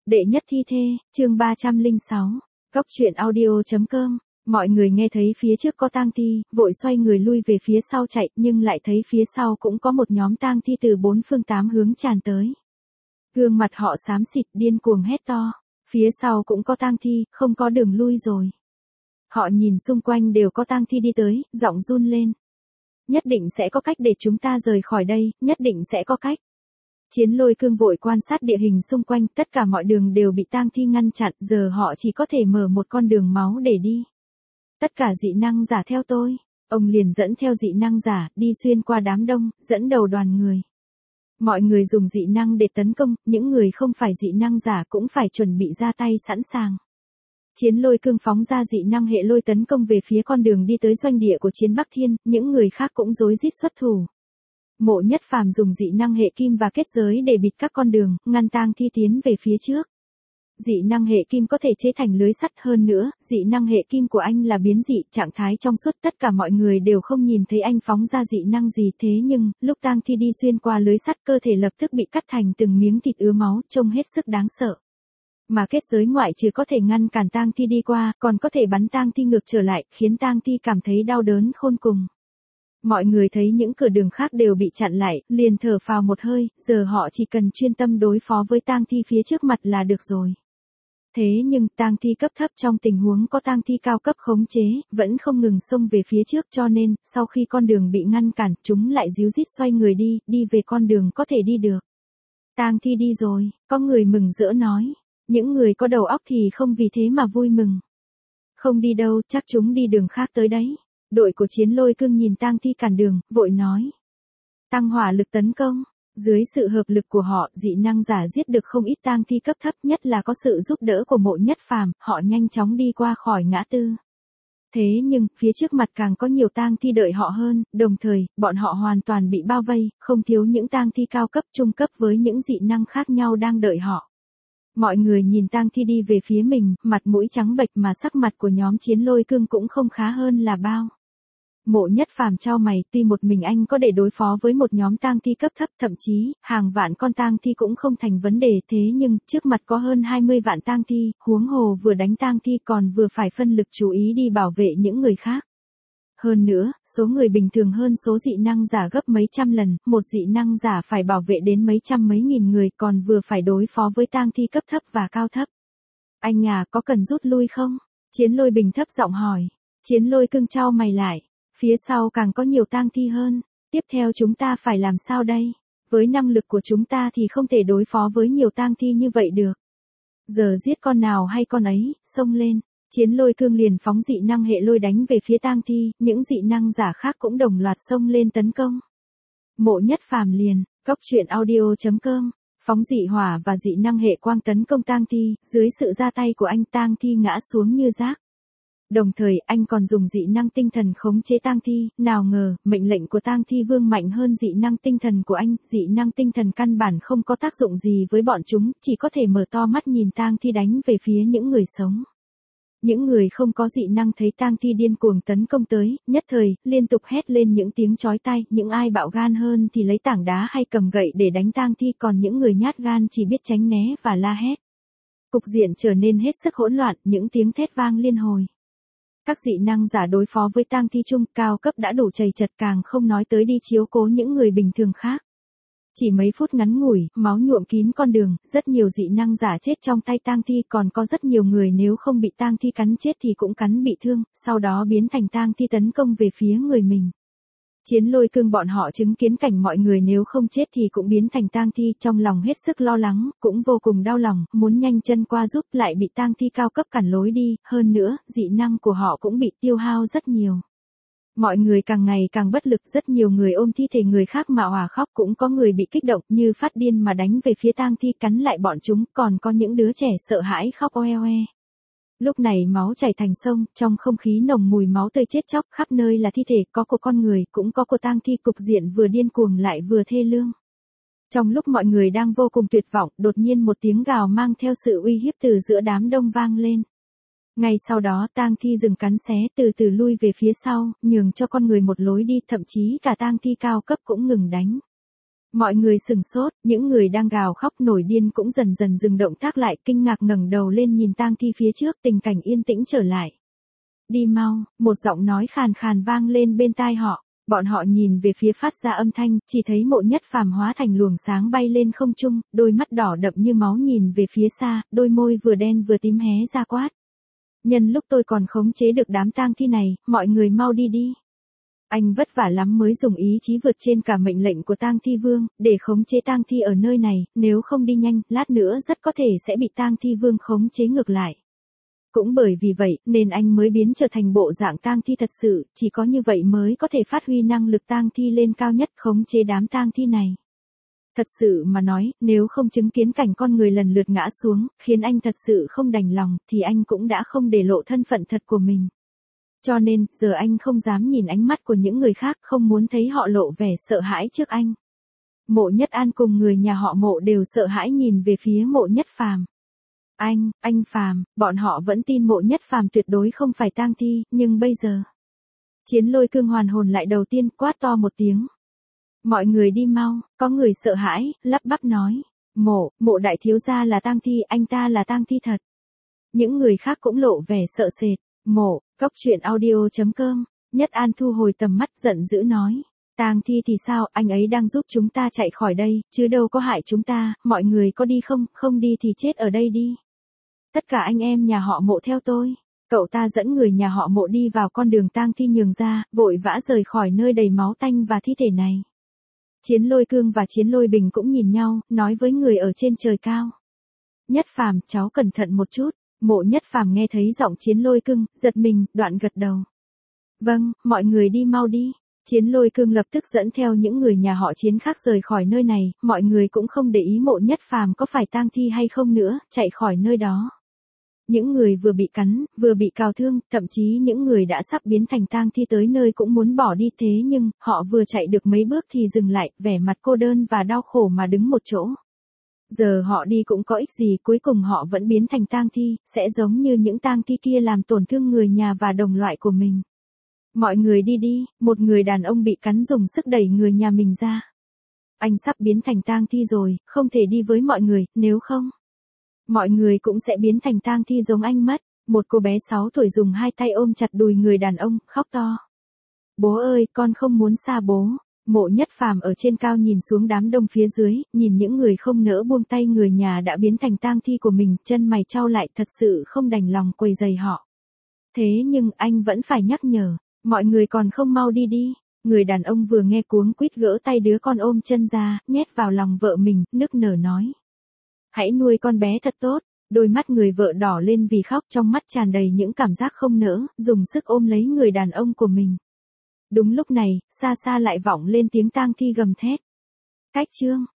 Đệ nhất thi thê, chương 306. Góc truyện audio.com. Mọi người nghe thấy phía trước có tang thi, vội xoay người lui về phía sau chạy, nhưng lại thấy phía sau cũng có một nhóm tang thi từ bốn phương tám hướng tràn tới. Gương mặt họ xám xịt, điên cuồng hét to. Phía sau cũng có tang thi, không có đường lui rồi. Họ nhìn xung quanh đều có tang thi đi tới, giọng run lên. Nhất định sẽ có cách để chúng ta rời khỏi đây, nhất định sẽ có cách. Chiến Lôi Cương vội quan sát địa hình xung quanh, tất cả mọi đường đều bị tang thi ngăn chặn, giờ họ chỉ có thể mở một con đường máu để đi. Tất cả dị năng giả theo tôi. Ông liền dẫn theo dị năng giả, đi xuyên qua đám đông, dẫn đầu đoàn người. Mọi người dùng dị năng để tấn công, những người không phải dị năng giả cũng phải chuẩn bị ra tay sẵn sàng. Chiến Lôi Cương phóng ra dị năng hệ lôi tấn công về phía con đường đi tới doanh địa của Chiến Bắc Thiên, những người khác cũng rối rít xuất thủ. Mộ Nhất Phàm dùng dị năng hệ kim và kết giới để bịt các con đường, ngăn tang thi tiến về phía trước. Dị năng hệ kim có thể chế thành lưới sắt, hơn nữa, dị năng hệ kim của anh là biến dị, trạng thái trong suốt, tất cả mọi người đều không nhìn thấy anh phóng ra dị năng gì, thế nhưng, lúc tang thi đi xuyên qua lưới sắt, cơ thể lập tức bị cắt thành từng miếng thịt ứa máu, trông hết sức đáng sợ. Mà kết giới ngoại trừ có thể ngăn cản tang thi đi qua, còn có thể bắn tang thi ngược trở lại, khiến tang thi cảm thấy đau đớn khôn cùng. Mọi người thấy những cửa đường khác đều bị chặn lại, liền thở phào một hơi, giờ họ chỉ cần chuyên tâm đối phó với tang thi phía trước mặt là được rồi. Thế nhưng tang thi cấp thấp trong tình huống có tang thi cao cấp khống chế, vẫn không ngừng xông về phía trước, cho nên, sau khi con đường bị ngăn cản, chúng lại ríu rít xoay người đi về con đường có thể đi được. Tang thi đi rồi, có người mừng rỡ nói. Những người có đầu óc thì không vì thế mà vui mừng. Không đi đâu, chắc chúng đi đường khác tới đấy. Đội của Chiến Lôi Cương nhìn tang thi cản đường, vội nói. Tăng hỏa lực tấn công. Dưới sự hợp lực của họ, dị năng giả giết được không ít tang thi cấp thấp, nhất là có sự giúp đỡ của Mộ Nhất Phàm, họ nhanh chóng đi qua khỏi ngã tư. Thế nhưng, phía trước mặt càng có nhiều tang thi đợi họ hơn, đồng thời, bọn họ hoàn toàn bị bao vây, không thiếu những tang thi cao cấp, trung cấp với những dị năng khác nhau đang đợi họ. Mọi người nhìn tang thi đi về phía mình, mặt mũi trắng bệch mà sắc mặt của nhóm Chiến Lôi Cương cũng không khá hơn là bao. Mộ Nhất Phàm chau mày, tuy một mình anh có để đối phó với một nhóm tang thi cấp thấp, thậm chí, hàng vạn con tang thi cũng không thành vấn đề, thế nhưng, trước mặt có hơn 20 vạn tang thi, huống hồ vừa đánh tang thi còn vừa phải phân lực chú ý đi bảo vệ những người khác. Hơn nữa, số người bình thường hơn số dị năng giả gấp mấy trăm lần, một dị năng giả phải bảo vệ đến mấy trăm mấy nghìn người, còn vừa phải đối phó với tang thi cấp thấp và cao thấp. Anh nhà, có cần rút lui không? Chiến Lôi Bình thấp giọng hỏi. Chiến Lôi Cương chau mày lại. Phía sau càng có nhiều tang thi hơn. Tiếp theo chúng ta phải làm sao đây? Với năng lực của chúng ta thì không thể đối phó với nhiều tang thi như vậy được. Giờ giết con nào hay con ấy, xông lên. Chiến Lôi Cương liền phóng dị năng hệ lôi đánh về phía tang thi, những dị năng giả khác cũng đồng loạt xông lên tấn công. Mộ Nhất Phàm liền, góc truyện audio.com, phóng dị hỏa và dị năng hệ quang tấn công tang thi, dưới sự ra tay của anh tang thi ngã xuống như rác. Đồng thời, anh còn dùng dị năng tinh thần khống chế tang thi, nào ngờ, mệnh lệnh của tang thi vương mạnh hơn dị năng tinh thần của anh, dị năng tinh thần căn bản không có tác dụng gì với bọn chúng, chỉ có thể mở to mắt nhìn tang thi đánh về phía những người sống. Những người không có dị năng thấy tang thi điên cuồng tấn công tới, nhất thời, liên tục hét lên những tiếng chói tai, những ai bạo gan hơn thì lấy tảng đá hay cầm gậy để đánh tang thi, còn những người nhát gan chỉ biết tránh né và la hét. Cục diện trở nên hết sức hỗn loạn, những tiếng thét vang liên hồi. Các dị năng giả đối phó với tang thi trung cao cấp đã đủ chầy chật, càng không nói tới đi chiếu cố những người bình thường khác. Chỉ mấy phút ngắn ngủi, máu nhuộm kín con đường, rất nhiều dị năng giả chết trong tay tang thi, còn có rất nhiều người nếu không bị tang thi cắn chết thì cũng cắn bị thương, sau đó biến thành tang thi tấn công về phía người mình. Chiến Lôi Cương bọn họ chứng kiến cảnh mọi người nếu không chết thì cũng biến thành tang thi, trong lòng hết sức lo lắng, cũng vô cùng đau lòng, muốn nhanh chân qua giúp, lại bị tang thi cao cấp cản lối đi, hơn nữa, dị năng của họ cũng bị tiêu hao rất nhiều. Mọi người càng ngày càng bất lực, rất nhiều người ôm thi thể người khác mà òa khóc, cũng có người bị kích động như phát điên mà đánh về phía tang thi cắn lại bọn chúng, còn có những đứa trẻ sợ hãi khóc oe oe. Lúc này máu chảy thành sông, trong không khí nồng mùi máu tươi chết chóc, khắp nơi là thi thể, có của con người, cũng có của tang thi, cục diện vừa điên cuồng lại vừa thê lương. Trong lúc mọi người đang vô cùng tuyệt vọng, đột nhiên một tiếng gào mang theo sự uy hiếp từ giữa đám đông vang lên. Ngay sau đó tang thi dừng cắn xé, từ từ lui về phía sau, nhường cho con người một lối đi, thậm chí cả tang thi cao cấp cũng ngừng đánh. Mọi người sừng sốt, những người đang gào khóc nổi điên cũng dần dần dừng động tác lại, kinh ngạc ngẩng đầu lên nhìn tang thi phía trước, tình cảnh yên tĩnh trở lại. Đi mau, một giọng nói khàn khàn vang lên bên tai họ. Bọn họ nhìn về phía phát ra âm thanh, chỉ thấy Mộ Nhất Phàm hóa thành luồng sáng bay lên không trung, đôi mắt đỏ đậm như máu nhìn về phía xa, đôi môi vừa đen vừa tím hé ra quát. Nhân lúc tôi còn khống chế được đám tang thi này, mọi người mau đi đi. Anh vất vả lắm mới dùng ý chí vượt trên cả mệnh lệnh của tang thi vương, để khống chế tang thi ở nơi này, nếu không đi nhanh, lát nữa rất có thể sẽ bị tang thi vương khống chế ngược lại. Cũng bởi vì vậy, nên anh mới biến trở thành bộ dạng tang thi thật sự, chỉ có như vậy mới có thể phát huy năng lực tang thi lên cao nhất, khống chế đám tang thi này. Thật sự mà nói, nếu không chứng kiến cảnh con người lần lượt ngã xuống, khiến anh thật sự không đành lòng, thì anh cũng đã không để lộ thân phận thật của mình. Cho nên, giờ anh không dám nhìn ánh mắt của những người khác, không muốn thấy họ lộ vẻ sợ hãi trước anh. Mộ Nhất An cùng người nhà họ Mộ đều sợ hãi nhìn về phía Mộ Nhất Phàm. Anh Phàm, bọn họ vẫn tin Mộ Nhất Phàm tuyệt đối không phải tang thi, nhưng bây giờ. Chiến Lôi Cương hoàn hồn lại đầu tiên, quát to một tiếng. Mọi người đi mau, có người sợ hãi, lắp bắp nói. Mộ đại thiếu gia là tang thi, anh ta là tang thi thật. Những người khác cũng lộ vẻ sợ sệt. Cốc truyện audio.com, Nhất An thu hồi tầm mắt giận dữ nói. Tang thi thì sao, anh ấy đang giúp chúng ta chạy khỏi đây, chứ đâu có hại chúng ta, mọi người có đi không, không đi thì chết ở đây đi. Tất cả anh em nhà họ Mộ theo tôi. Cậu ta dẫn người nhà họ Mộ đi vào con đường tang thi nhường ra, vội vã rời khỏi nơi đầy máu tanh và thi thể này. Chiến Lôi Cương và Chiến Lôi Bình cũng nhìn nhau, nói với người ở trên trời cao. Nhất Phàm, cháu cẩn thận một chút. Mộ Nhất Phàm nghe thấy giọng Chiến Lôi Cương, giật mình, đoạn gật đầu. Vâng, mọi người đi mau đi. Chiến Lôi Cương lập tức dẫn theo những người nhà họ Chiến khác rời khỏi nơi này, mọi người cũng không để ý Mộ Nhất Phàm có phải tang thi hay không nữa, chạy khỏi nơi đó. Những người vừa bị cắn, vừa bị cào thương, thậm chí những người đã sắp biến thành tang thi tới nơi cũng muốn bỏ đi, thế nhưng, họ vừa chạy được mấy bước thì dừng lại, vẻ mặt cô đơn và đau khổ mà đứng một chỗ. Giờ họ đi cũng có ích gì, cuối cùng họ vẫn biến thành tang thi, sẽ giống như những tang thi kia làm tổn thương người nhà và đồng loại của mình. Mọi người đi đi, một người đàn ông bị cắn dùng sức đẩy người nhà mình ra. Anh sắp biến thành tang thi rồi, không thể đi với mọi người, nếu không, mọi người cũng sẽ biến thành tang thi giống anh mất. Một cô bé 6 tuổi dùng hai tay ôm chặt đùi người đàn ông, khóc to. Bố ơi, con không muốn xa bố. Mộ Nhất Phàm ở trên cao nhìn xuống đám đông phía dưới, nhìn những người không nỡ buông tay người nhà đã biến thành tang thi của mình, chân mày chau lại, thật sự không đành lòng quấy rầy họ. Thế nhưng anh vẫn phải nhắc nhở, mọi người còn không mau đi đi. Người đàn ông vừa nghe cuống quýt gỡ tay đứa con ôm chân ra, nhét vào lòng vợ mình, nức nở nói. Hãy nuôi con bé thật tốt. Đôi mắt người vợ đỏ lên vì khóc, trong mắt tràn đầy những cảm giác không nỡ, dùng sức ôm lấy người đàn ông của mình. Đúng lúc này, xa xa lại vọng lên tiếng tang thi gầm thét. Cách chương